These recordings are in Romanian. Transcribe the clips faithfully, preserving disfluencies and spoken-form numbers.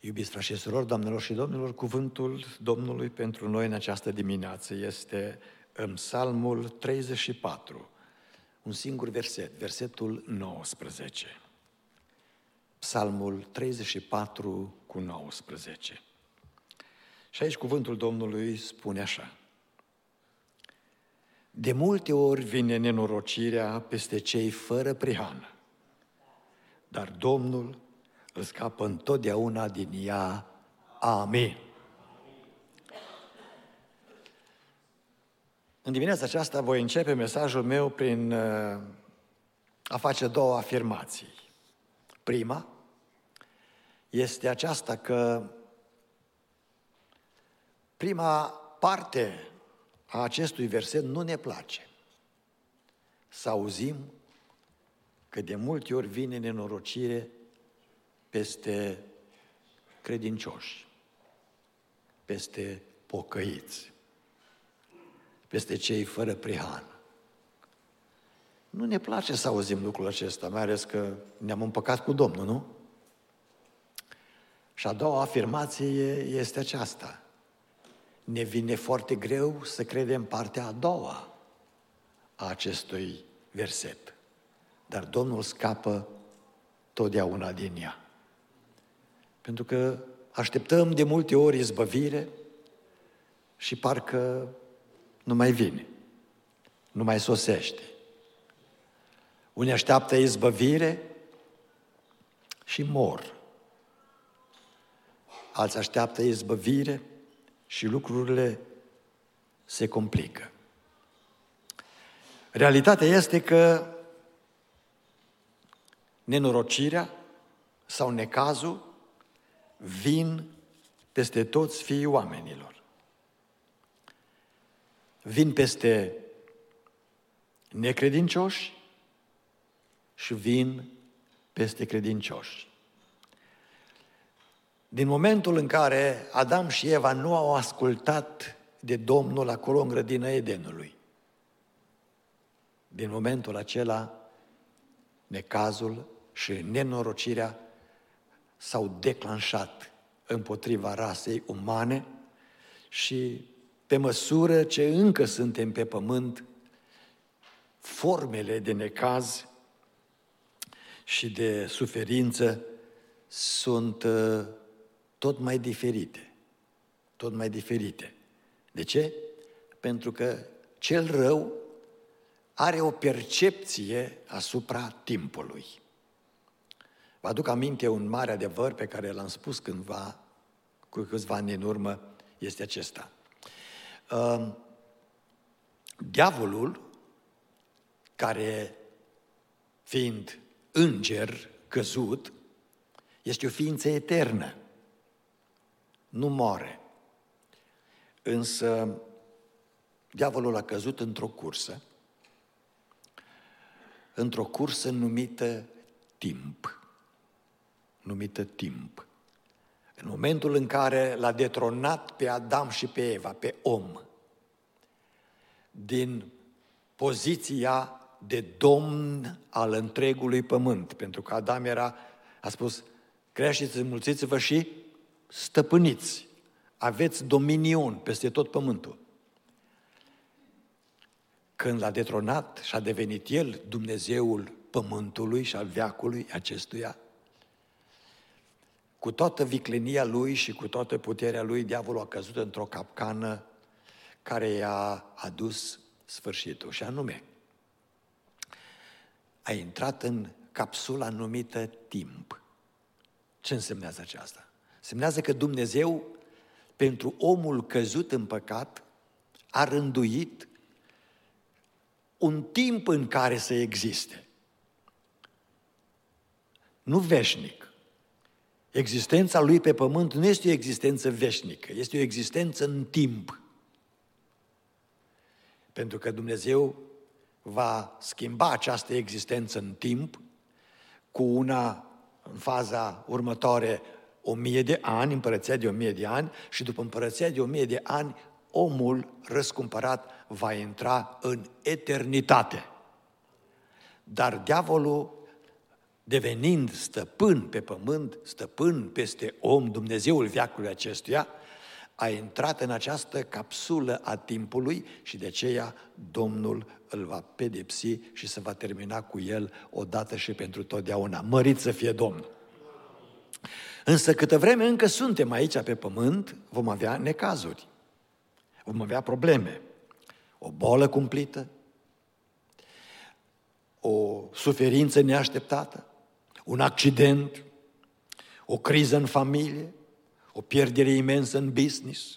Iubiți frați și surori, doamnelor și domnilor, cuvântul Domnului pentru noi în această dimineață este în Psalmul treizeci și patru, un singur verset, versetul nouăsprezece. Psalmul treizeci și patru cu nouăsprezece. Și aici cuvântul Domnului spune așa: de multe ori vine nenorocirea peste cei fără prihană, dar Domnul îl scapă întotdeauna din ea. Amin. În dimineața aceasta voi începe mesajul meu prin a face două afirmații. Prima este aceasta că prima parte a acestui verset nu ne place. Să auzim că de multe ori vine nenorocire peste credincioși, peste pocăiți, peste cei fără prihană. Nu ne place să auzim lucrul acesta, mai ales că ne-am împăcat cu Domnul, nu? Și a doua afirmație este aceasta: ne vine foarte greu să credem partea a doua a acestui verset, dar Domnul scapă totdeauna din ea. Pentru că așteptăm de multe ori izbăvire și parcă nu mai vine, nu mai sosește. Unii așteaptă izbăvire și mor. Alții așteaptă izbăvire și lucrurile se complică. Realitatea este că nenorocirea sau necazul vin peste toți fiii oamenilor. Vin peste necredincioși și vin peste credincioși. Din momentul în care Adam și Eva nu au ascultat de Domnul acolo în grădina Edenului, din momentul acela necazul și nenorocirea s-au declanșat împotriva rasei umane și pe măsură ce încă suntem pe pământ, formele de necaz și de suferință sunt tot mai diferite, tot mai diferite. De ce? Pentru că cel rău are o percepție asupra timpului. Vă aduc aminte un mare adevăr pe care l-am spus cândva, cu câțiva ani în urmă, este acesta. Uh, diavolul, care fiind înger căzut, este o ființă eternă, nu moare. Însă diavolul a căzut într-o cursă, într-o cursă numită timp. numită timp. În momentul în care l-a detronat pe Adam și pe Eva, pe om, din poziția de domn al întregului pământ, pentru că Adam era, a spus, creșteți, înmulțiți-vă și stăpâniți, aveți dominion peste tot pământul. Când l-a detronat și a devenit el Dumnezeul pământului și al veacului acestuia, cu toată viclenia lui și cu toată puterea lui, diavolul a căzut într-o capcană care i-a adus sfârșitul. Și anume, a intrat în capsula numită timp. Ce însemnează aceasta? Însemnează că Dumnezeu, pentru omul căzut în păcat, a rânduit un timp în care să existe. Nu veșnic. Existența lui pe pământ nu este o existență veșnică, este o existență în timp. Pentru că Dumnezeu va schimba această existență în timp cu una în faza următoare o mie de ani, împărăția de o mie de ani, și după împărăția de o mie de ani, omul răscumpărat va intra în eternitate. Dar diavolul devenind stăpân pe pământ, stăpân peste om, Dumnezeul veacului acestuia, a intrat în această capsulă a timpului și de aceea Domnul îl va pedepsi și se va termina cu el odată și pentru totdeauna. Mărit să fie Domnul! Însă câtă vreme încă suntem aici pe pământ, vom avea necazuri, vom avea probleme, o boală cumplită, o suferință neașteptată, un accident, o criză în familie, o pierdere imensă în business,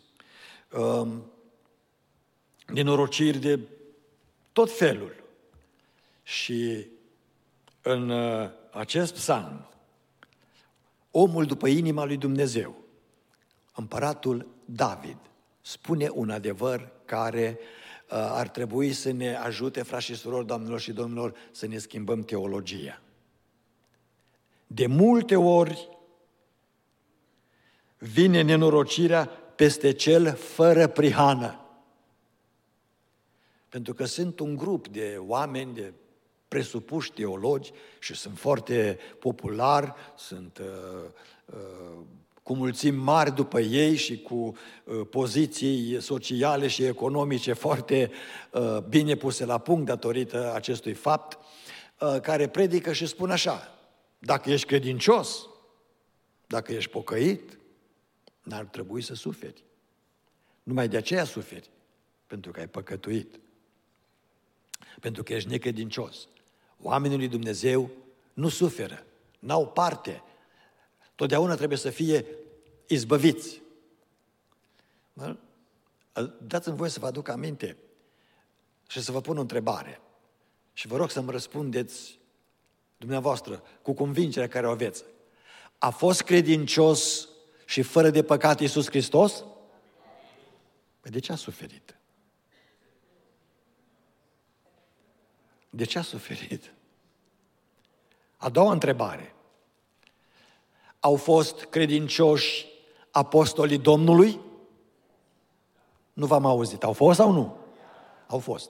nenorociri de tot felul. Și în acest psalm, omul după inima lui Dumnezeu, împăratul David, spune un adevăr care ar trebui să ne ajute, frați și surori, doamnelor și domnilor, să ne schimbăm teologia. De multe ori vine nenorocirea peste cel fără prihană. Pentru că sunt un grup de oameni, de presupuși teologi și sunt foarte populari, sunt uh, uh, cu mulțimi mari după ei și cu uh, poziții sociale și economice foarte uh, bine puse la punct datorită acestui fapt, uh, care predică și spun așa: dacă ești credincios, dacă ești pocăit, n-ar trebui să suferi. Numai de aceea suferi, pentru că ai păcătuit, pentru că ești necredincios. Oamenii lui Dumnezeu nu suferă, n-au parte. Totdeauna trebuie să fie izbăviți. Dați-mi voie să vă aduc aminte și să vă pun o întrebare. Și vă rog să-mi răspundeți dumneavoastră cu convingerea care o aveți. A fost credincios și fără de păcat Iisus Hristos? Păi de ce a suferit? De ce a suferit? A doua întrebare. Au fost credincioși apostolii Domnului? Nu v-am auzit. Au fost sau nu? Au fost.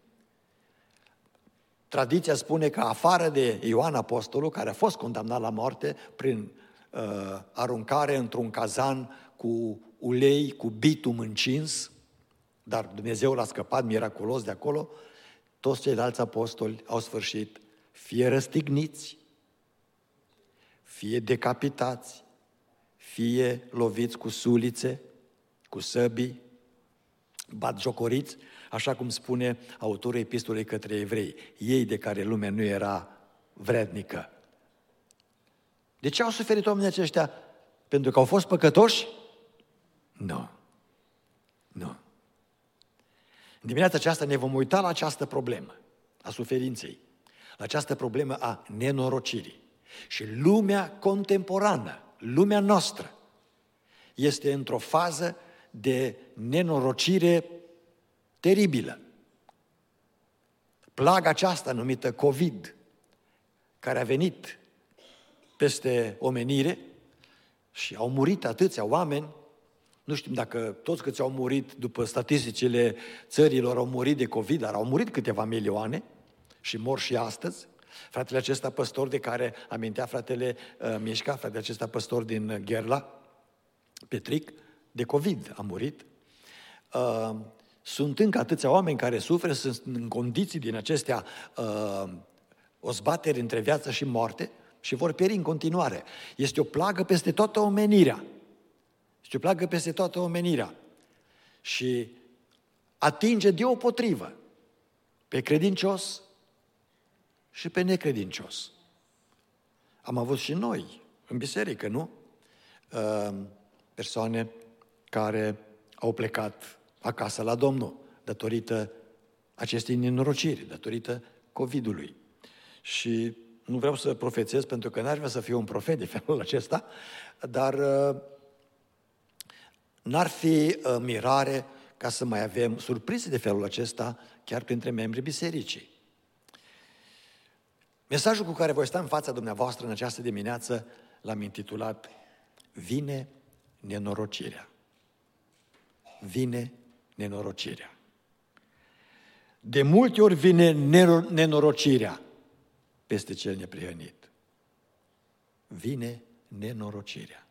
Tradiția spune că afară de Ioan apostolul, care a fost condamnat la moarte prin uh, aruncare într-un cazan cu ulei, cu bitum încins, dar Dumnezeu l-a scăpat miraculos de acolo, toți ceilalți apostoli au sfârșit fie răstigniți, fie decapitați, fie loviți cu sulițe, cu săbii, batjocoriți, așa cum spune autorul epistolei către evrei, ei de care lumea nu era vrednică. De ce au suferit oamenii aceștia? Pentru că au fost păcătoși? Nu. Nu. În dimineața aceasta ne vom uita la această problemă a suferinței, la această problemă a nenorocirii. Și lumea contemporană, lumea noastră, este într-o fază de nenorocire teribilă. Plaga aceasta numită COVID, care a venit peste omenire și au murit atâția oameni, nu știm dacă toți câți au murit după statisticile țărilor au murit de COVID, dar au murit câteva milioane și mor și astăzi. Fratele acesta păstor de care amintea fratele uh, Mișca, fratele acesta păstor din Gherla, Petric, de COVID a murit. Uh, sunt încă atâția oameni care suferă, sunt în condiții din acestea uh, o zbateri între viață și moarte și vor pieri în continuare. Este o plagă peste toată omenirea. Este o plagă peste toată omenirea. Și atinge deopotrivă pe credincios și pe necredincios. Am avut și noi, în biserică, nu? Persoane care au plecat acasă la Domnul datorită acestei nenorociri, datorită COVID-ului. Și nu vreau să profețez, pentru că n-aș vrea să fiu un profet de felul acesta, dar n-ar fi mirare ca să mai avem surprize de felul acesta chiar printre membrii bisericii. Mesajul cu care voi sta în fața dumneavoastră în această dimineață l-am intitulat Vine nenorocirea. Vine nenorocirea. De multe ori vine nenorocirea peste cel neprihănit. vine nenorocirea.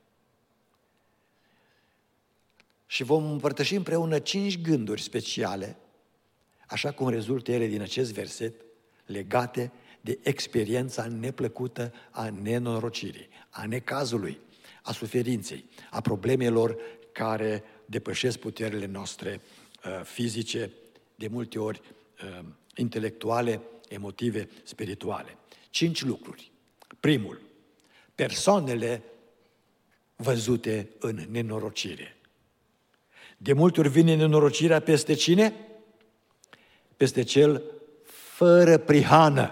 Și vom împărtăși împreună cinci gânduri speciale, așa cum rezultă ele din acest verset, legate de experiența neplăcută a nenorocirii, a necazului, a suferinței, a problemelor care depășesc puterile noastre uh, fizice, de multe ori uh, intelectuale, emotive, spirituale. Cinci lucruri. Primul, persoanele văzute în nenorocire. De multe ori vine nenorocirea peste cine? Peste cel fără prihană.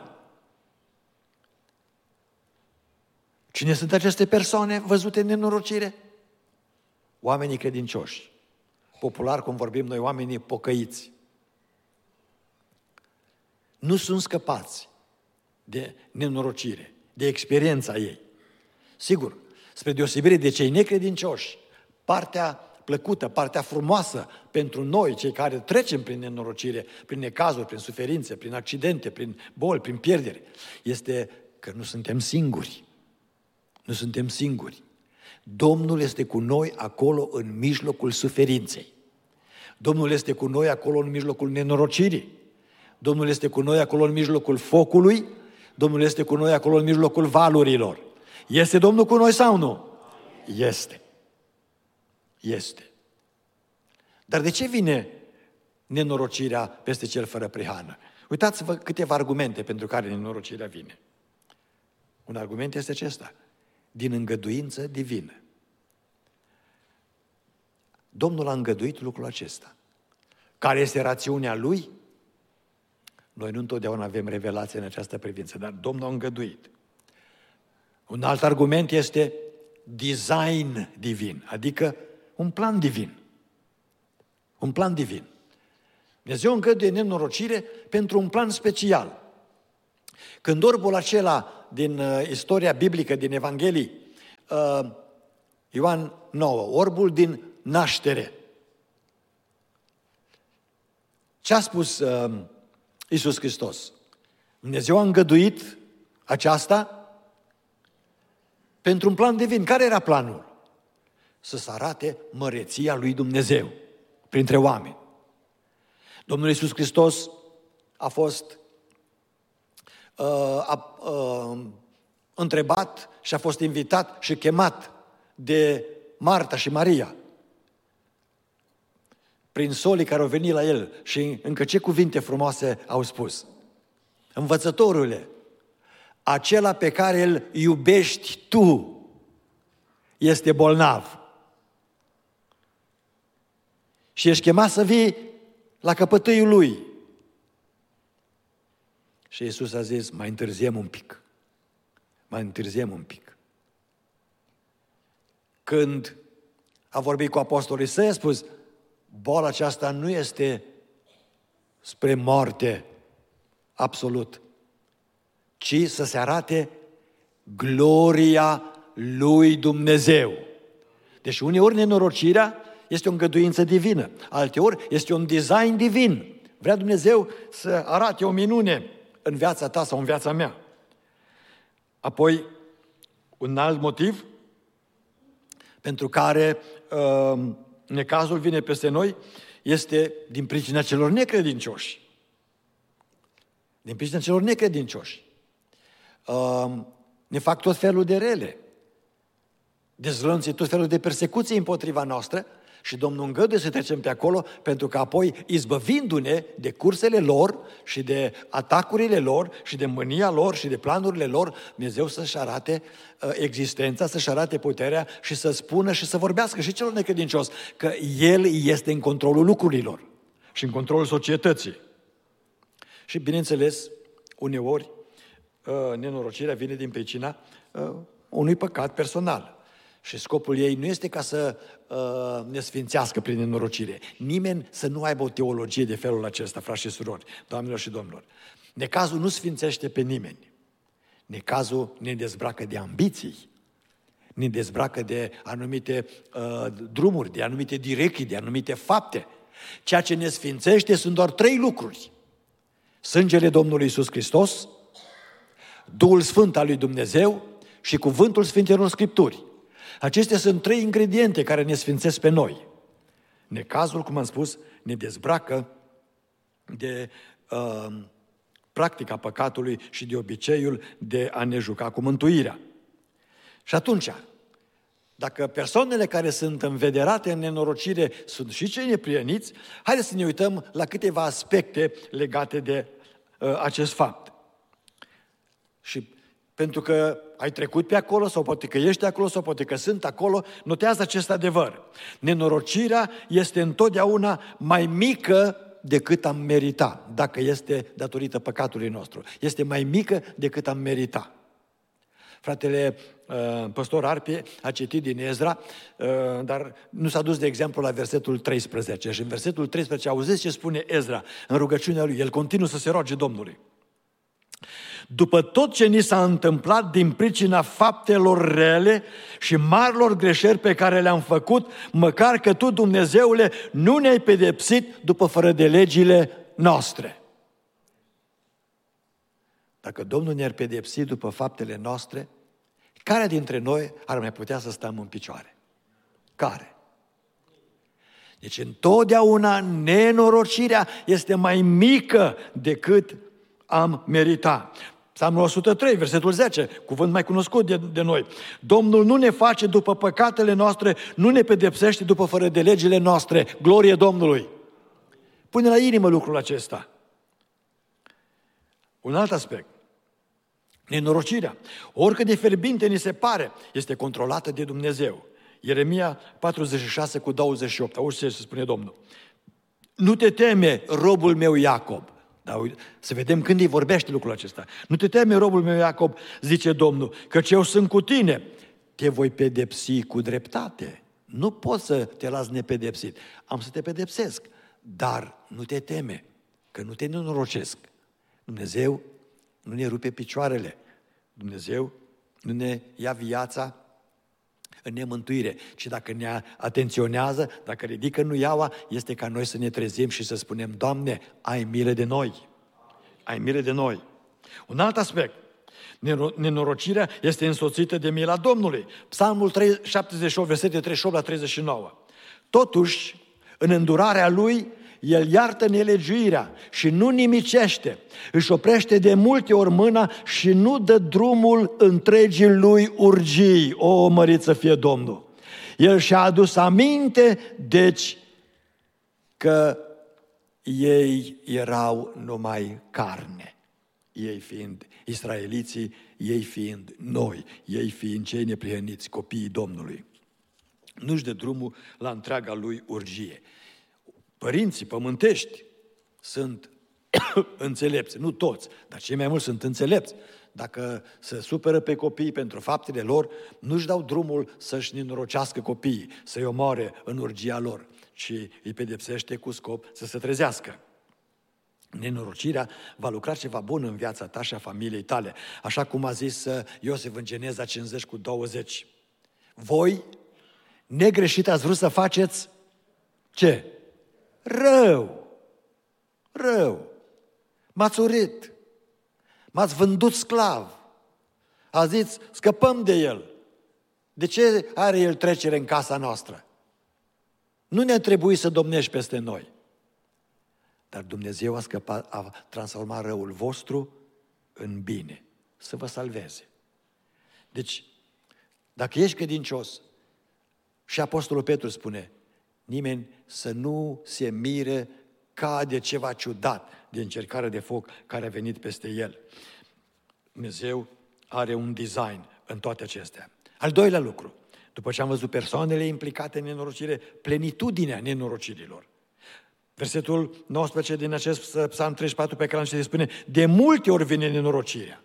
Cine sunt aceste persoane văzute în nenorocire? Oamenii credincioși. Popular, cum vorbim noi, oamenii pocăiți. Nu sunt scăpați de nenorocire, de experiența ei. Sigur, spre deosebire de cei necredincioși, partea plăcută, partea frumoasă pentru noi, cei care trecem prin nenorocire, prin necazuri, prin suferințe, prin accidente, prin boli, prin pierdere, este că nu suntem singuri. Nu suntem singuri. Domnul este cu noi acolo în mijlocul suferinței. Domnul este cu noi acolo în mijlocul nenorocirii. Domnul este cu noi acolo în mijlocul focului. Domnul este cu noi acolo în mijlocul valurilor. Este Domnul cu noi sau nu? Este. Este. Dar de ce vine nenorocirea peste cel fără prihană? Uitați-vă câteva argumente pentru care nenorocirea vine. Un argument este acesta. Din îngăduință divină. Domnul a îngăduit lucrul acesta. Care este rațiunea Lui? Noi nu întotdeauna avem revelație în această privință, dar Domnul a îngăduit. Un alt argument este design divin, adică un plan divin. Un plan divin. Dumnezeu îngăduie nenorocire pentru un plan special. Când orbul acela din uh, istoria biblică, din Evanghelii, uh, Ioan nouă, orbul din naștere. Ce a spus uh, Iisus Hristos? Dumnezeu a îngăduit aceasta pentru un plan divin. Care era planul? Să se arate măreția lui Dumnezeu printre oameni. Domnul Iisus Hristos a fost uh, a, uh, întrebat și a fost invitat și chemat de Marta și Maria prin solii care au venit la el și încă ce cuvinte frumoase au spus. Învățătorule, acela pe care îl iubești tu este bolnav. Și ești chemat să vii la căpătâiul lui. Și Iisus a zis, mai întârziem un pic. Mai întârziem un pic. Când a vorbit cu apostolii săi, a spus, boala aceasta nu este spre moarte absolut, ci să se arate gloria lui Dumnezeu. Deci uneori nenorocirea este o îngăduință divină, alteori este un design divin. Vrea Dumnezeu să arate o minune în viața ta sau în viața mea. Apoi, un alt motiv pentru care uh, necazul vine peste noi este din pricina celor necredincioși. Din pricina celor necredincioși. Uh, ne fac tot felul de rele. Dezlănțuie tot felul de persecuții împotriva noastră și Domnul îngăduie să trecem pe acolo pentru că apoi, izbăvindu-ne de cursele lor și de atacurile lor și de mânia lor și de planurile lor, Dumnezeu să-și arate uh, existența, să-și arate puterea și să spună și să vorbească și celor necredincioși că El este în controlul lucrurilor și în controlul societății. Și bineînțeles, uneori, uh, nenorocirea vine din pricina uh, unui păcat personal. Și scopul ei nu este ca să uh, ne sfințească prin nenorocire. Nimeni să nu aibă o teologie de felul acesta, frați și surori, doamnelor și domnilor. Necazul nu sfințește pe nimeni. Necazul ne dezbracă de ambiții, ne dezbracă de anumite uh, drumuri, de anumite direcții, de anumite fapte. Ceea ce ne sfințește sunt doar trei lucruri. Sângele Domnului Iisus Hristos, Duhul Sfânt al lui Dumnezeu și cuvântul Sfintelor Scripturi. Acestea sunt trei ingrediente care ne sfințesc pe noi. Necazul, cum am spus, ne dezbracă de uh, practica păcatului și de obiceiul de a ne juca cu mântuirea. Și atunci, dacă persoanele care sunt învederate în nenorocire sunt și cei neprieniți, haideți să ne uităm la câteva aspecte legate de uh, acest fapt. Și pentru că ai trecut pe acolo, sau poate că ești acolo, sau poate că sunt acolo, notează acest adevăr. Nenorocirea este întotdeauna mai mică decât am merita, dacă este datorită păcatului nostru. Este mai mică decât am merita. Fratele uh, păstor Arpie a citit din Ezra, uh, dar nu s-a dus, de exemplu, la versetul treisprezece. Și în versetul treisprezece auziți ce spune Ezra în rugăciunea lui. El continuă să se roage Domnului. După tot ce ni s-a întâmplat din pricina faptelor rele și marilor greșeli pe care le-am făcut, măcar că Tu, Dumnezeule, nu ne-ai pedepsit după fără de legile noastre. Dacă Domnul ne-ar pedepsi după faptele noastre, care dintre noi ar mai putea să stăm în picioare? Care? Deci întotdeauna nenorocirea este mai mică decât am merita. Psalmul o sută trei, versetul zece, cuvânt mai cunoscut de, de noi. Domnul nu ne face după păcatele noastre, nu ne pedepsește după fără de legile noastre. Glorie Domnului! Pune la inimă lucrul acesta. Un alt aspect. Nenorocirea, oricât de fierbinte ni se pare, este controlată de Dumnezeu. Ieremia patruzeci și șase cu douăzeci și opt. Auzi ce se spune Domnul. Nu te teme, robul meu Iacob. Dar să vedem când îi vorbește lucrul acesta. Nu te teme, robul meu Iacob, zice Domnul, căci eu sunt cu tine. Te voi pedepsi cu dreptate. Nu pot să te las nepedepsit. Am să te pedepsesc. Dar nu te teme, că nu te nenorocesc. Dumnezeu nu ne rupe picioarele. Dumnezeu nu ne ia viața în nemântuire, ci dacă ne atenționează, dacă ridică nuiaua, este ca noi să ne trezim și să spunem, Doamne, ai milă de noi. Ai milă de noi. Un alt aspect, nenorocirea este însoțită de mila Domnului. Psalmul șaptezeci și opt, versetele treizeci și opt la treizeci și nouă. Totuși, în îndurarea Lui, El iartă nelegiuirea și nu nimicește, își oprește de multe ori mâna și nu dă drumul întregii Lui urgii. O, mărit să fie Domnul! El și-a adus aminte, deci, că ei erau numai carne. Ei fiind israeliții, ei fiind noi, ei fiind cei neprihăniți, copiii Domnului. Nu-și dă drumul la întreaga Lui urgie. Părinții pământești sunt înțelepți, nu toți, dar cei mai mulți sunt înțelepți. Dacă se supără pe copii pentru faptele lor, nu-și dau drumul să-și nenorocească copiii, să-i omoare în urgia lor, ci îi pedepsește cu scop să se trezească. Nenorocirea va lucra ceva bun în viața ta și a familiei tale, așa cum a zis Iosif în Geneza cincizeci cu douăzeci. Voi, negreșit, ați vrut să faceți ce? Rău, rău, m-ați urât, m-ați vândut sclav, a zis, scăpăm de el. De ce are el trecere în casa noastră? Nu ne-a trebuit să domnești peste noi. Dar Dumnezeu a, scăpat, a transformat răul vostru în bine, să vă salveze. Deci, dacă ești credincios, și Apostolul Petru spune, nimeni să nu se mire ca de ceva ciudat, de încercare de foc care a venit peste el. Dumnezeu are un design în toate acestea. Al doilea lucru, după ce am văzut persoanele implicate în nenorocire, plenitudinea nenorocirilor. Versetul nouăsprezece din acest Psalm treizeci și patru pe care l-am citit spune, de multe ori vine nenorocirea.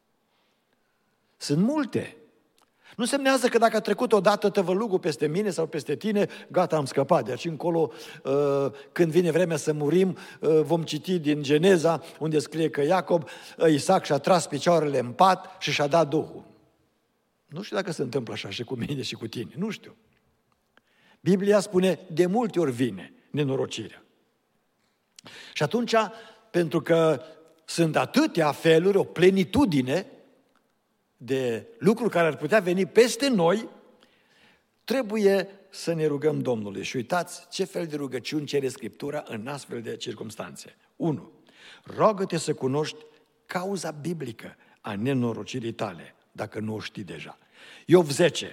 Sunt multe. Nu semnează că dacă a trecut odată tăvălugul peste mine sau peste tine, gata, am scăpat. De aici încolo, când vine vremea să murim, vom citi din Geneza, unde scrie că Iacob, Isaac și-a tras picioarele în pat și și-a dat Duhul. Nu știu dacă se întâmplă așa și cu mine și cu tine, nu știu. Biblia spune, de multe ori vine nenorocirea. Și atunci, pentru că sunt atâtea feluri, o plenitudine, de lucruri care ar putea veni peste noi, trebuie să ne rugăm Domnului. Și uitați ce fel de rugăciuni cere Scriptura în astfel de circumstanțe. unu. Roagă-te să cunoști cauza biblică a nenorocirii tale, dacă nu o știi deja. Iov zece.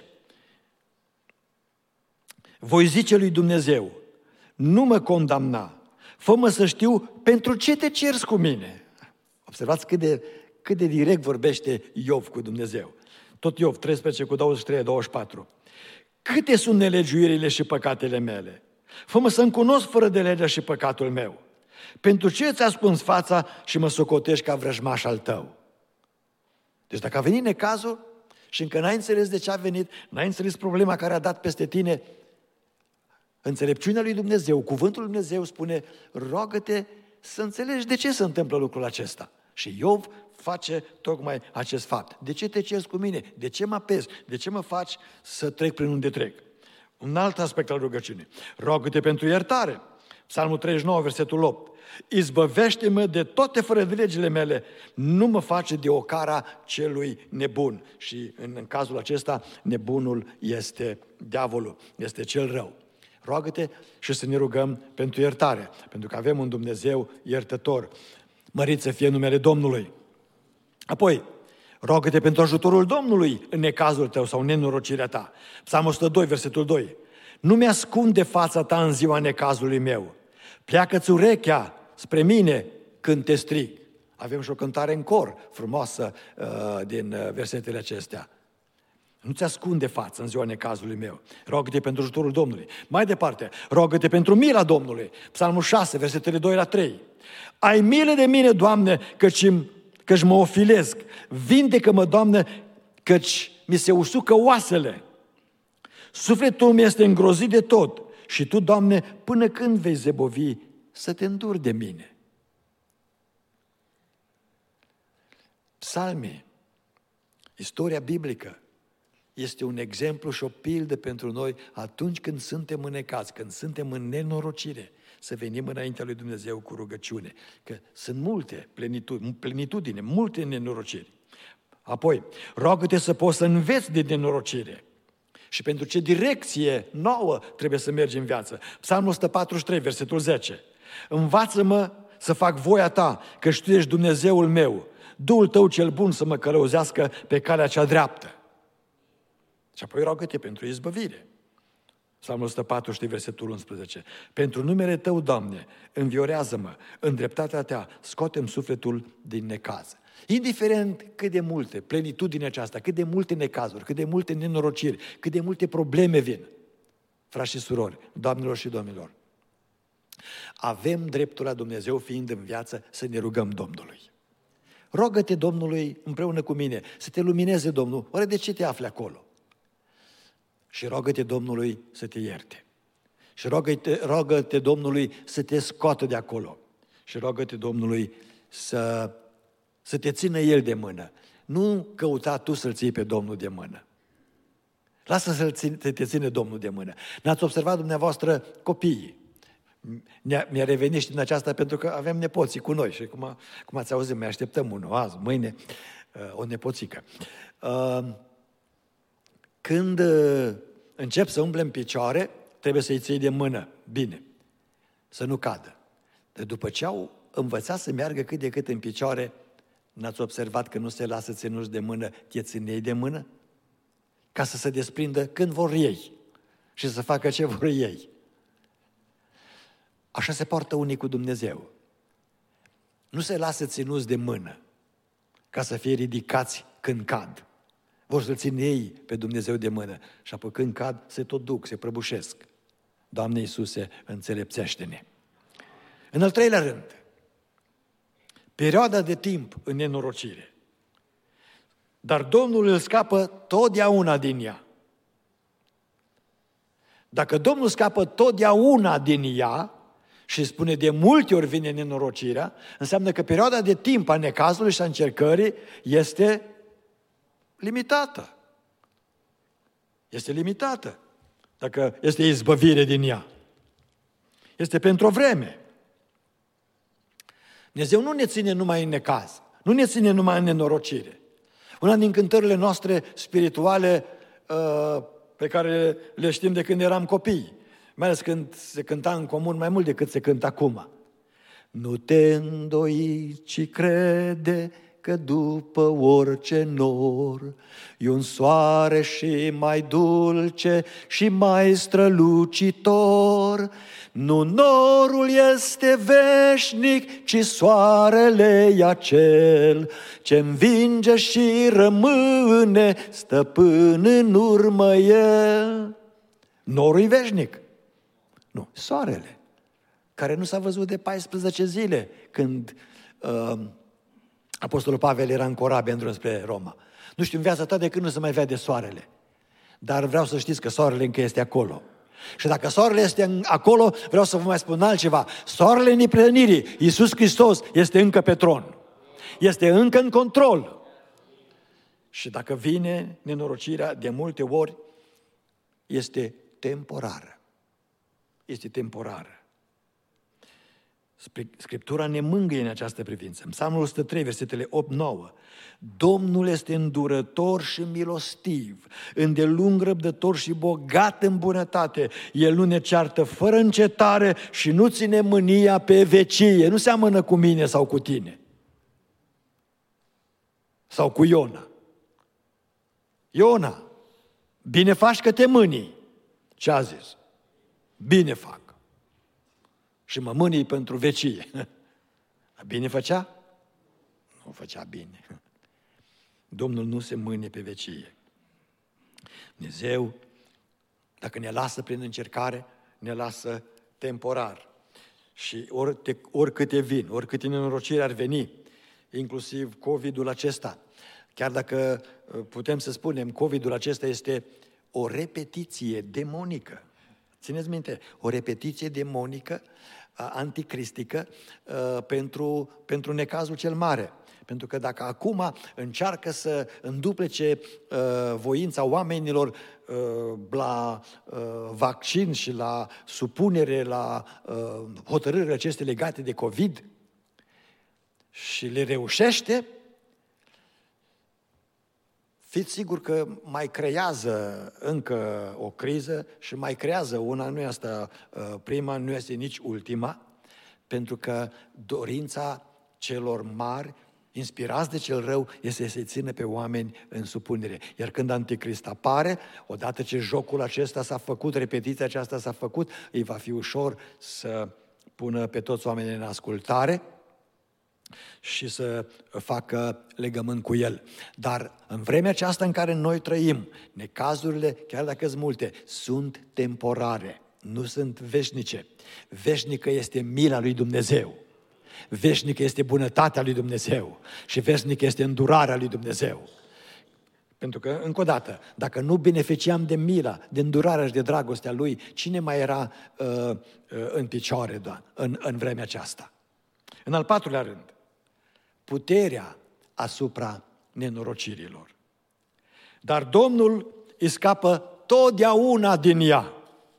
Voi zice lui Dumnezeu, nu mă condamna, fă-mă să știu pentru ce te ceri cu mine. Observați cât de, cât de direct vorbește Iov cu Dumnezeu. Tot Iov, treisprezece cu douăzeci și trei, douăzeci și patru. Câte sunt nelegiuirile și păcatele mele? Fă-mă să-mi cunosc fără de legea și păcatul meu. Pentru ce îți ascunzi fața și mă socotești ca vrăjmaș al tău? Deci dacă a venit necazul și încă n-ai înțeles de ce a venit, n-ai înțeles problema care a dat peste tine, înțelepciunea lui Dumnezeu, cuvântul lui Dumnezeu spune, roagă-te să înțelegi de ce se întâmplă lucrul acesta. Și Iov face tocmai acest fapt. De ce te ceri cu mine? De ce mă apezi? De ce mă faci să trec prin unde trec? Un alt aspect al rugăciunii. Roagă-te pentru iertare. Psalmul treizeci și nouă, versetul opt. Izbăvește-mă de toate fără de legile mele, nu mă face de ocara celui nebun. Și în, în cazul acesta, nebunul este diavolul, este cel rău. Roagă-te și să ne rugăm pentru iertare, pentru că avem un Dumnezeu iertător. Mărit să fie numele Domnului. Apoi, roagă-te pentru ajutorul Domnului în necazul tău sau în nenorocirea ta. Psalmul o sută doi, versetul doi. Nu mi-ascunde fața ta în ziua necazului meu. Pleacă-ți urechea spre mine când te strig. Avem și o cântare în cor frumoasă uh, din uh, versetele acestea. Nu-ți ascunde fața în ziua necazului meu. Roagă-te pentru ajutorul Domnului. Mai departe, roagă-te pentru mila Domnului. Psalmul șase, versetele doi la trei. Ai milă de mine, Doamne, căci, căci mă ofilesc. Vindecă-mă, Doamne, căci mi se usucă oasele. Sufletul meu este îngrozit de tot. Și Tu, Doamne, până când vei zăbovi să te înduri de mine? Psalmii, istoria biblică, este un exemplu și o pildă pentru noi atunci când suntem în necaz, când suntem în nenorocire, să venim înaintea lui Dumnezeu cu rugăciune. Că sunt multe plenitudine, plenitudine multe nenorociri. Apoi, roagă-te să poți să înveți de nenorocire. Și pentru ce direcție nouă trebuie să mergi în viață. Psalmul o sută patruzeci și trei, versetul zece. Învață-mă să fac voia Ta, căci Tu ești Dumnezeul meu. Duhul Tău cel bun să mă călăuzească pe calea cea dreaptă. Și apoi roagă-te pentru izbăvire. Psalmul o sută patruzeci și trei, versetul unsprezece. Pentru numele Tău, Doamne, înviorează-mă, în dreptatea Ta, scoate-mi sufletul din necaz. Indiferent cât de multe, plenitudinea aceasta, cât de multe necazuri, cât de multe nenorociri, cât de multe probleme vin, frați și surori, doamnelor și domnilor, avem dreptul la Dumnezeu, fiind în viață, să ne rugăm Domnului. Rogă-te Domnului împreună cu mine, să te lumineze Domnul. Oare de ce te afli acolo? Și rogă-te Domnului să te ierte. Și rogă-te, rogă-te Domnului să te scoată de acolo. Și rogă-te Domnului să, să te țină El de mână. Nu căuta tu să-L ții pe Domnul de mână. Lasă să te ține Domnul de mână. N-ați observat dumneavoastră copiii? Mi-a revenit și din aceasta pentru că avem nepoții cu noi și cum, cum ați auzit, mai așteptăm unul azi, mâine, o nepoțică. Când încep să umble în picioare, trebuie să-i ții de mână, bine, să nu cadă. Dar după ce au învățat să meargă cât de cât în picioare, n-ați observat că nu se lasă ținuși de mână, te țin ei de mână? Ca să se desprindă când vor ei și să facă ce vor ei. Așa se poartă unii cu Dumnezeu. Nu se lasă ținuți de mână ca să fie ridicați când cad. Vor să-L țin ei pe Dumnezeu de mână și apoi când cad se tot duc, se prăbușesc. Doamne Iisuse, înțelepțește-ne. În al treilea rând, perioada de timp în nenorocire. Dar Domnul îl scapă totdeauna din ea. Dacă Domnul scapă totdeauna din ea și spune de multe ori vine nenorocirea, înseamnă că perioada de timp a necazului și a încercării este limitată. Este limitată. Dacă este izbăvire din ea. Este pentru o vreme. Dumnezeu nu ne ține numai în necaz. Nu ne ține numai în nenorocire. Una din cântările noastre spirituale pe care le știm de când eram copii, mai ales când se cânta în comun mai mult decât se cântă acum. Nu te îndoi, ci crede că după orice nor e un soare și mai dulce și mai strălucitor. Nu norul este veșnic, ci soarele e acel ce învinge și rămâne stăpân în urmă el. Norul e veșnic. Nu, soarele, care nu s-a văzut de paisprezece zile când uh, Apostolul Pavel era în corabie în drum spre Roma. Nu știu în viața ta de când nu se mai vede soarele. Dar vreau să știți că soarele încă este acolo. Și dacă soarele este acolo, vreau să vă mai spun altceva. Soarele neprihănirii, Iisus Hristos, este încă pe tron. Este încă în control. Și dacă vine nenorocirea, de multe ori, este temporară. Este temporară. Scriptura ne mângâie în această privință. În Psalmul o sută trei, versetele opt nouă. Domnul este îndurător și milostiv, îndelung răbdător și bogat în bunătate. El nu ne ceartă fără încetare și nu ține mânia pe vecie. Nu seamănă cu mine sau cu tine. Sau cu Iona. Iona, bine faci că te mânii. Ce a zis? Bine fac. Și mă mânii pentru vecie. Bine făcea? Nu făcea bine. Domnul nu se mânie pe vecie. Dumnezeu, dacă ne lasă prin încercare, ne lasă temporar. Și oricâte, oricâte vin, oricâte nenorociri ar veni, inclusiv COVID-ul acesta, chiar dacă putem să spunem, COVID-ul acesta este o repetiție demonică. Țineți minte, o repetiție demonică, anticristică, pentru, pentru necazul cel mare. Pentru că dacă acum încearcă să înduplece voința oamenilor la vaccin și la supunere, la hotărârile acestea legate de COVID și le reușește, fiți sigur că mai creează încă o criză și mai creează una, nu este prima, nu este nici ultima, pentru că dorința celor mari, inspirați de cel rău, este să-i țină pe oameni în supunere. Iar când Anticrist apare, odată ce jocul acesta s-a făcut, repetiția aceasta s-a făcut, îi va fi ușor să pună pe toți oamenii în ascultare și să facă legământ cu el. Dar în vremea aceasta în care noi trăim, necazurile, chiar dacă sunt multe, sunt temporare, nu sunt veșnice. Veșnică este mila lui Dumnezeu. Veșnică este bunătatea lui Dumnezeu. Și veșnică este îndurarea lui Dumnezeu. Pentru că, încă o dată, dacă nu beneficiam de mila, de îndurarea și de dragostea lui, cine mai era uh, uh, în picioare, da, în, în vremea aceasta? În al patrulea rând, puterea asupra nenorocirilor. Dar Domnul îi scapă totdeauna din ea.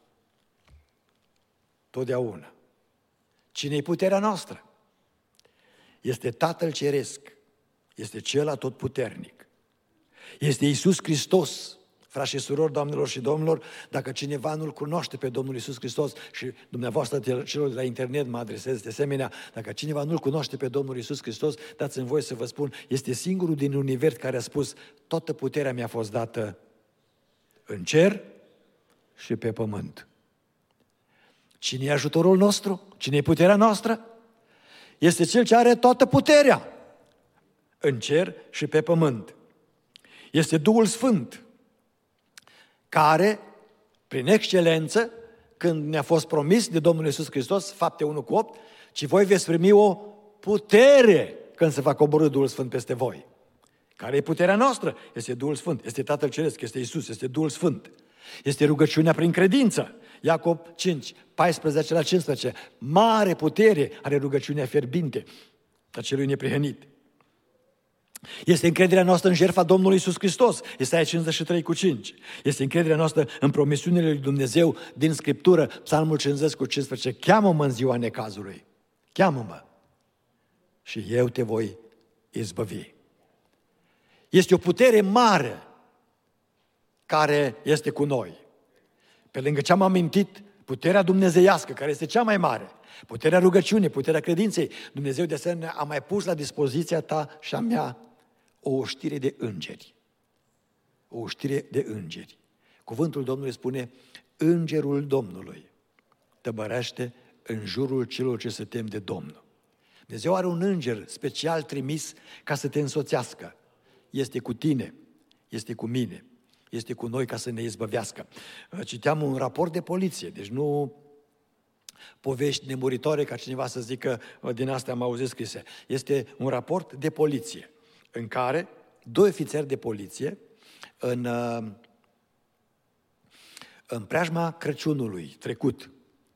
Totdeauna. Cine-i puterea noastră? Este Tatăl Ceresc. Este Cel Atotputernic. Este Iisus Hristos. Frați și surori, doamnelor și domnilor, dacă cineva nu-L cunoaște pe Domnul Iisus Hristos și dumneavoastră celor de la internet mă adresez de asemenea, dacă cineva nu-L cunoaște pe Domnul Iisus Hristos, dați-mi voie să vă spun, este singurul din univers care a spus, toată puterea mi-a fost dată în cer și pe pământ. Cine e ajutorul nostru? Cine e puterea noastră? Este Cel ce are toată puterea în cer și pe pământ. Este Duhul Sfânt, care, prin excelență, când ne-a fost promis de Domnul Iisus Hristos, fapte unu cu opt, ci voi veți primi o putere când se va coborî Duhul Sfânt peste voi. Care e puterea noastră? Este Duhul Sfânt, este Tatăl Ceresc, este Iisus, este Duhul Sfânt. Este rugăciunea prin credință. Iacob cinci, paisprezece la cincisprezece. Mare putere are rugăciunea fierbinte a celui neprihănit. Este încrederea noastră în jertfa Domnului Iisus Hristos. Isaia cincizeci și trei cu cinci. Este încrederea noastră în promisiunile lui Dumnezeu din Scriptură. Psalmul cincizeci cu cincisprezece. Cheamă-mă în ziua necazului. Cheamă-mă și eu te voi izbăvi. Este o putere mare care este cu noi. Pe lângă ce am amintit, puterea dumnezeiască, care este cea mai mare, puterea rugăciunii, puterea credinței, Dumnezeu de asemenea a mai pus la dispoziția ta și a mea o oștire de îngeri. O oștire de îngeri. Cuvântul Domnului spune, îngerul Domnului tăbărește în jurul celor ce se tem de Domnul. Dumnezeu are un înger special trimis ca să te însoțească. Este cu tine, este cu mine, este cu noi ca să ne izbăvească. Citeam un raport de poliție, deci nu povești nemuritoare ca cineva să zică din astea am auzit scrise. Este un raport de poliție în care doi ofițeri de poliție în, în preajma Crăciunului trecut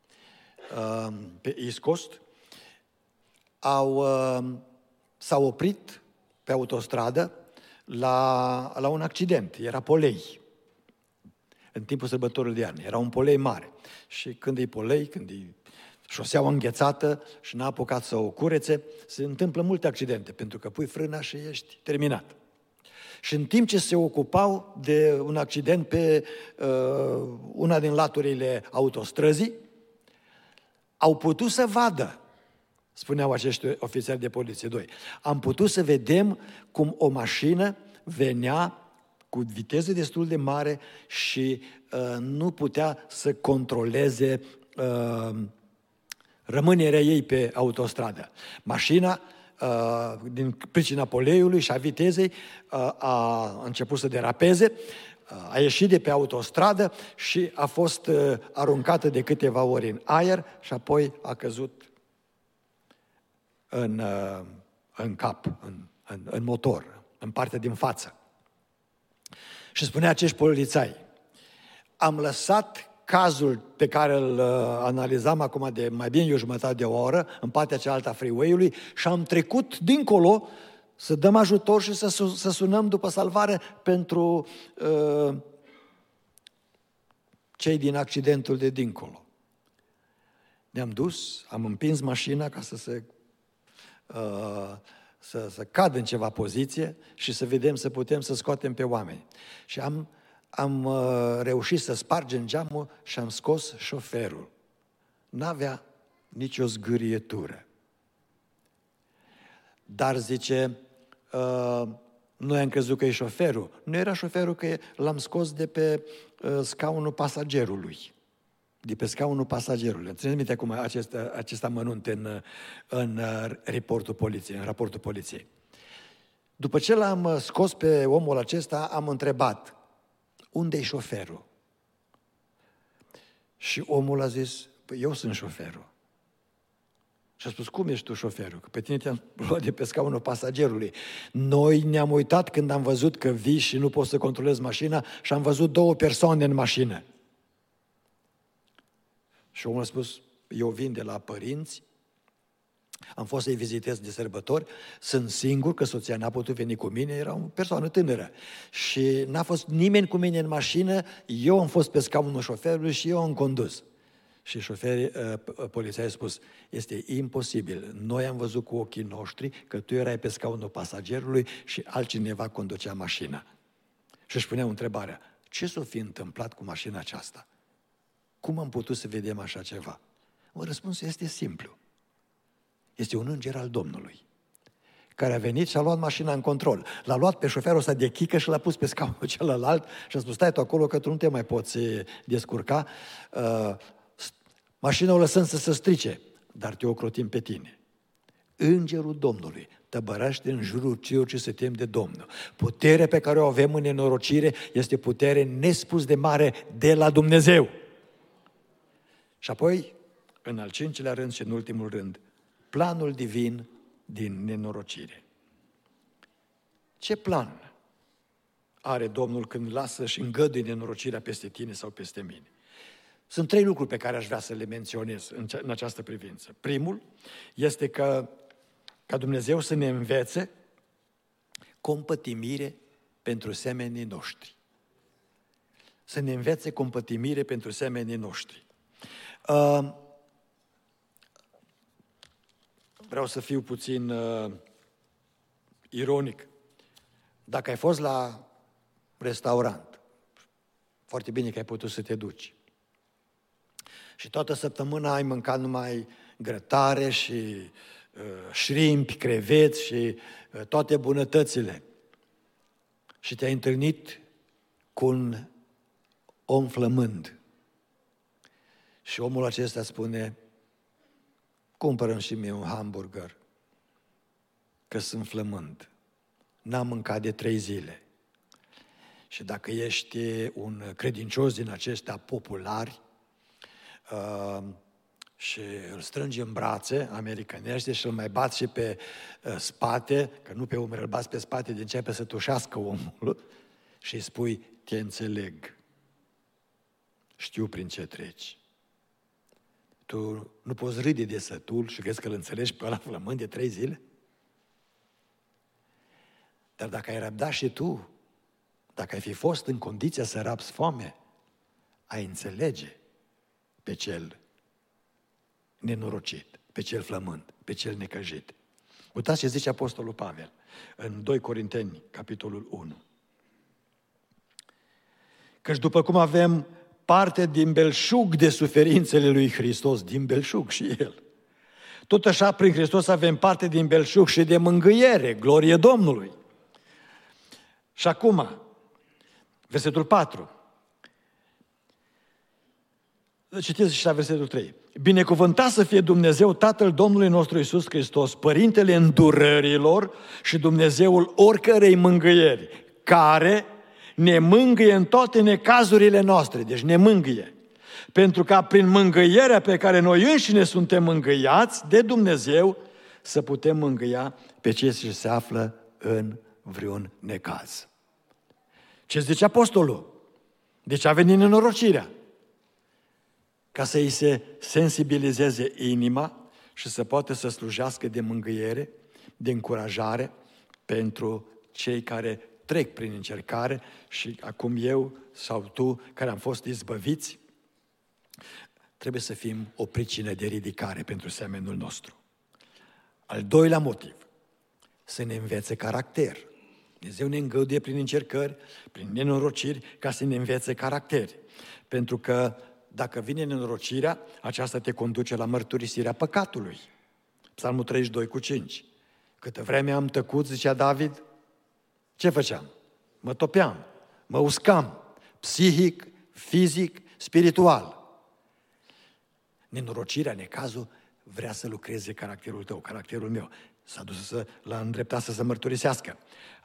pe East Coast au, s-au oprit pe autostradă la, la un accident. Era polei în timpul sărbătorilor de iarnă. Era un polei mare. Și când e polei, când e șoseaua înghețată și n-a apucat să o curețe, se întâmplă multe accidente, pentru că pui frâna și ești terminat. Și în timp ce se ocupau de un accident pe uh, una din laturile autostrăzii, au putut să vadă, spuneau acești ofițeri de poliție doi, am putut să vedem cum o mașină venea cu viteză destul de mare și uh, nu putea să controleze uh, rămânerea ei pe autostradă. Mașina, uh, din pricina poleiului și a vitezei, uh, a început să derapeze, uh, a ieșit de pe autostradă și a fost uh, aruncată de câteva ori în aer și apoi a căzut în, uh, în cap, în, în, în motor, în partea din față. Și spunea acești polițai, am lăsat cazul pe care îl uh, analizam acum de mai bine de o jumătate de o oră, în partea cealaltă a freeway-ului, și am trecut dincolo să dăm ajutor și să, să sunăm după salvare pentru uh, cei din accidentul de dincolo. Ne-am dus, am împins mașina ca să se... Uh, Să, să cadă în ceva poziție și să vedem, să putem să scoatem pe oameni. Și am, am uh, reușit să spargem geamul și am scos șoferul. N-avea nicio zgârietură. Dar zice, uh, noi am crezut că e șoferul. Nu era șoferul, că l-am scos de pe uh, scaunul pasagerului. De pe scaunul pasagerului. Țineți minte acum acest, acest amănunt în, în raportul poliției, în raportul poliției. După ce l-am scos pe omul acesta, am întrebat, unde-i șoferul? Și omul a zis, păi eu sunt șoferul. Și a spus, cum ești tu șoferul? Că pe tine te-am luat de pe scaunul pasagerului. Noi ne-am uitat când am văzut că vii și nu poți să controlezi mașina și am văzut două persoane în mașină. Și omul a spus, eu vin de la părinți, am fost să-i vizitez de sărbători, sunt singur că soția n-a putut veni cu mine, era o persoană tânără. Și n-a fost nimeni cu mine în mașină, eu am fost pe scaunul șoferului și eu am condus. Și șoferii, poliția a spus, este imposibil, noi am văzut cu ochii noștri că tu erai pe scaunul pasagerului și altcineva conducea mașina. Și își punea întrebarea, ce s-o fi întâmplat cu mașina aceasta? Cum am putut să vedem așa ceva? Răspunsul este simplu. Este un înger al Domnului, care a venit și a luat mașina în control. L-a luat pe șoferul ăsta de chică și l-a pus pe scaunul celălalt și a spus, stai tu acolo că tu nu te mai poți descurca. Uh, mașina o lăsăm să se strice, dar te ocrotim pe tine. Îngerul Domnului tăbărește în jurul celor ce se tem de Domnul. Puterea pe care o avem în nenorocire este putere nespus de mare de la Dumnezeu. Și apoi, în al cincilea rând și în ultimul rând, planul divin din nenorocire. Ce plan are Domnul când lasă și îngăduie nenorocirea peste tine sau peste mine? Sunt trei lucruri pe care aș vrea să le menționez în această privință. Primul este că ca Dumnezeu să ne învețe compătimire pentru semenii noștri. Să ne învețe compătimire pentru semenii noștri. Uh, vreau să fiu puțin uh, ironic. Dacă ai fost la restaurant, foarte bine că ai putut să te duci. Și toată săptămâna ai mâncat numai grătare și uh, șrimpi, creveți și uh, toate bunătățile. Și te-ai întâlnit cu un om flămând. Și omul acesta spune, cumpără-mi și mie un hamburger, că sunt flămând. N-am mâncat de trei zile. Și dacă ești un credincios din aceștia populari uh, și îl strângi în brațe, americanește, și îl mai bați și pe uh, spate, că nu pe umeri, îl bați pe spate, de începe să tușească omul și îi spui, te înțeleg, știu prin ce treci. Tu nu poți râde de sătul și crezi că îl înțelegi pe ăla flămând de trei zile? Dar dacă ai răbdat și tu, dacă ai fi fost în condiția să rabzi foame, ai înțelege pe cel nenorocit, pe cel flămând, pe cel necăjit. Uitați ce zice Apostolul Pavel în doi Corinteni, capitolul unu. Căci după cum avem parte din belșug de suferințele lui Hristos, din belșug și El, tot așa prin Hristos avem parte din belșug și de mângâiere, glorie Domnului. Și acum, versetul patru. Citiți și la versetul trei. Binecuvântat să fie Dumnezeu, Tatăl Domnului nostru Iisus Hristos, Părintele îndurărilor și Dumnezeul oricărei mângâieri, care ne mângâie în toate necazurile noastre. Deci ne mângâie. Pentru ca prin mângâierea pe care noi înșine suntem mângâiați de Dumnezeu, să putem mângâia pe cei ce se află în vreun necaz. Ce zice apostolul? Deci a venit nenorocirea. Ca să îi se sensibilizeze inima și să poată să slujească de mângâiere, de încurajare pentru cei care trec prin încercare și acum eu sau tu care am fost izbăviți, trebuie să fim o pricină de ridicare pentru semenul nostru. Al doilea motiv, să ne învețe caracter. Dumnezeu ne îngăduie prin încercări, prin nenorociri, ca să ne învețe caracter. Pentru că dacă vine nenorocirea, aceasta te conduce la mărturisirea păcatului. Psalmul treizeci și doi cu cinci. Câtă vreme am tăcut, zicea David, ce făceam? Mă topeam, mă uscam, psihic, fizic, spiritual. Nenorocirea, necazul, vrea să lucreze caracterul tău, caracterul meu. S-a dus să, l-a îndreptat să se mărturisească.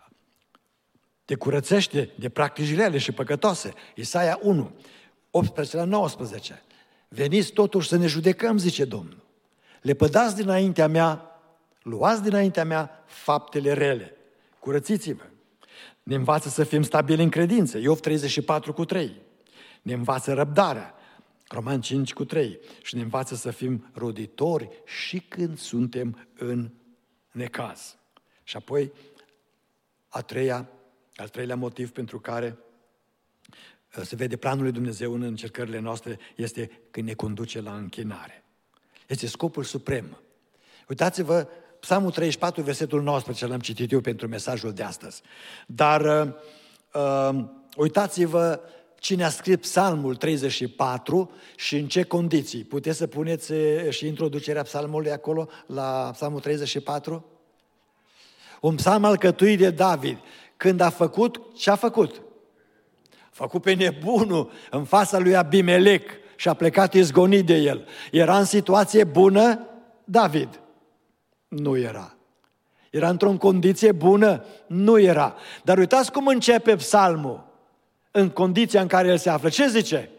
Te curățește de practici rele și păcătoase. Isaia unu, optsprezece la nouăsprezece. Veniți totuși să ne judecăm, zice Domnul. Lepădați dinaintea mea, luați dinaintea mea faptele rele. Curățiți-vă. Ne învață să fim stabili în credință. Iov treizeci și patru cu trei. Ne învață răbdarea. Roman cinci cu trei. Și ne învață să fim roditori și când suntem în necaz. Și apoi, a treia, al treilea motiv pentru care se vede planul lui Dumnezeu în încercările noastre este când ne conduce la închinare. Este scopul suprem. Uitați-vă, Psalmul treizeci și patru, versetul nouăsprezece, l-am citit eu pentru mesajul de astăzi. Dar uh, uitați-vă cine a scris Psalmul treizeci și patru și în ce condiții. Puteți să puneți și introducerea psalmului acolo, la Psalmul treizeci și patru? Un psalm alcătuit de David. Când a făcut, ce a făcut? A făcut pe nebunul în fața lui Abimelec și a plecat izgonit de el. Era în situație bună David? Nu era. Era într-o condiție bună? Nu era. Dar uitați cum începe psalmul în condiția în care el se află. Ce zice?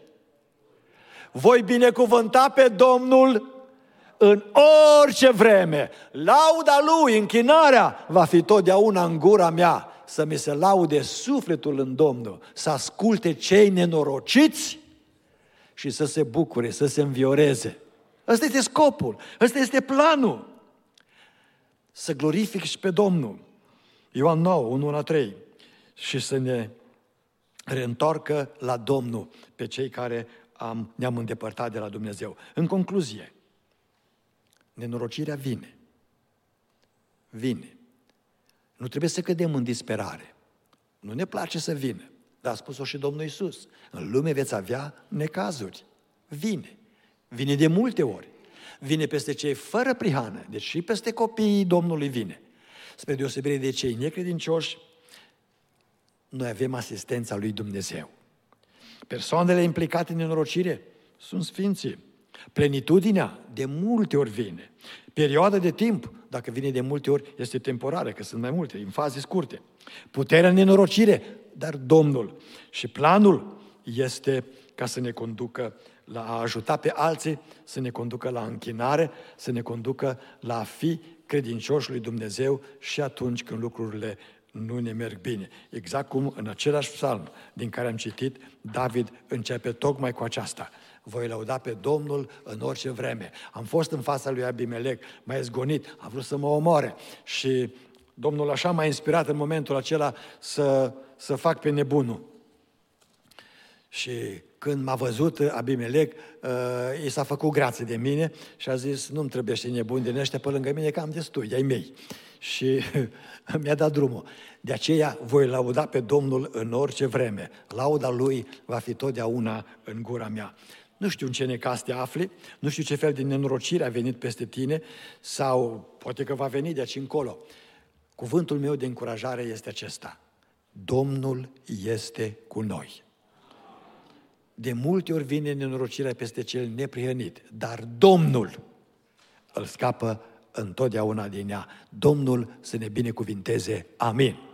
Voi binecuvânta pe Domnul în orice vreme. Lauda Lui, închinarea, va fi totdeauna în gura mea. Să mi se laude sufletul în Domnul, să asculte cei nenorociți și să se bucure, să se învioreze. Ăsta este scopul, ăsta este planul. Să glorifici pe Domnul. Ioan nouă, unu la trei. Și să ne reîntoarcă la Domnul pe cei care am, ne-am îndepărtat de la Dumnezeu. În concluzie, nenorocirea vine. Vine. Nu trebuie să cădem în disperare. Nu ne place să vină. Dar a spus-o și Domnul Iisus. În lume veți avea necazuri. Vine. Vine de multe ori. Vine peste cei fără prihană. Deci și peste copiii Domnului vine. Spre deosebire de cei necredincioși, noi avem asistența lui Dumnezeu. Persoanele implicate în nenorocire sunt sfinții. Plenitudinea de multe ori vine. Perioada de timp, dacă vine de multe ori, este temporară, că sunt mai multe, în faze scurte. Puterea în nenorocire, dar Domnul. Și planul este ca să ne conducă la a ajuta pe alții, să ne conducă la închinare, să ne conducă la a fi credincioși lui Dumnezeu și atunci când lucrurile nu ne merg bine. Exact cum în același psalm din care am citit, David începe tocmai cu aceasta. Voi lăuda pe Domnul în orice vreme. Am fost în fața lui Abimelec, m-a izgonit, a vrut să mă omoare și Domnul așa m-a inspirat în momentul acela să, să fac pe nebunul. Și când m-a văzut Abimelec, uh, i s-a făcut grație de mine și a zis, nu-mi trebuie și nebuni din ăștia pe lângă mine, că am destui, ai mei. Și mi-a dat drumul. De aceea voi lauda pe Domnul în orice vreme. Lauda Lui va fi totdeauna în gura mea. Nu știu în ce necaz te afli, nu știu ce fel de nenorocire a venit peste tine sau poate că va veni de aici încolo. Cuvântul meu de încurajare este acesta. Domnul este cu noi. De multe ori vine nenorocirea peste cel neprihănit, dar Domnul îl scapă întotdeauna din ea. Domnul să ne binecuvinteze. Amin.